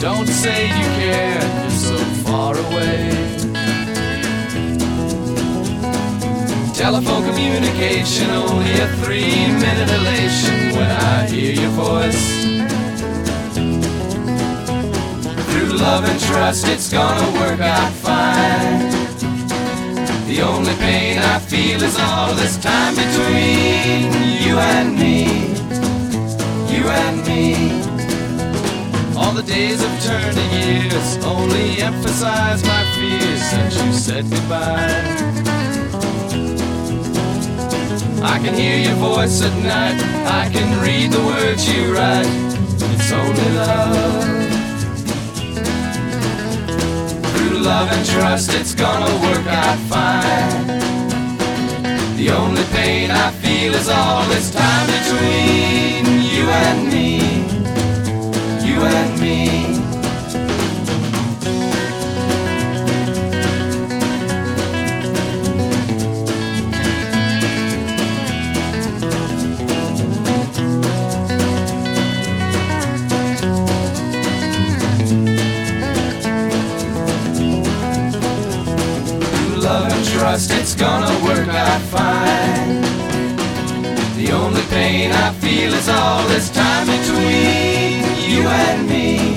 Don't say you care, you're so far away. Telephone communication, only a 3-minute elation when I hear your voice. Through love and trust, it's gonna work out fine. The only pain I feel is all this time between you and me, you and me. All the days have turned to years, only emphasize my fears since you said goodbye. I can hear your voice at night, I can read the words you write. It's only love. Through love and trust, it's gonna work out fine. The only pain I feel is all this time between you and me, you and me. Love and trust, it's gonna work out fine. The only pain I feel is all this time between you and me.